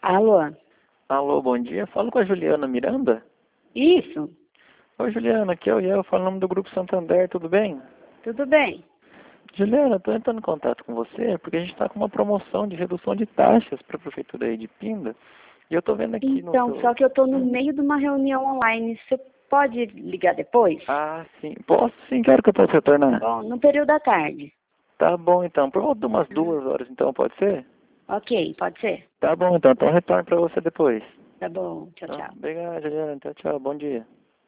Alô? Alô, bom dia. Falo com a Juliana Miranda? Isso? Oi, Juliana, aqui é o Iel, falo em nome do Grupo Santander, tudo bem? Tudo bem? Juliana, estou entrando em contato com você porque a gente está com uma promoção de redução de taxas para a Prefeitura aí de Pinda. E eu estou vendo aqui no Então, seu... só que eu estou no meio de uma reunião online. Você pode ligar depois? Ah, sim. Posso sim, claro que eu posso retornar. Bom, no período da tarde. Tá bom, então. Por volta de umas 2 horas, então, pode ser? Ok, pode ser? Tá bom, então. Então eu retorno para você depois. Tá bom, tchau, Tá? tchau. Obrigado, Juliana. Tchau, tchau. Bom dia.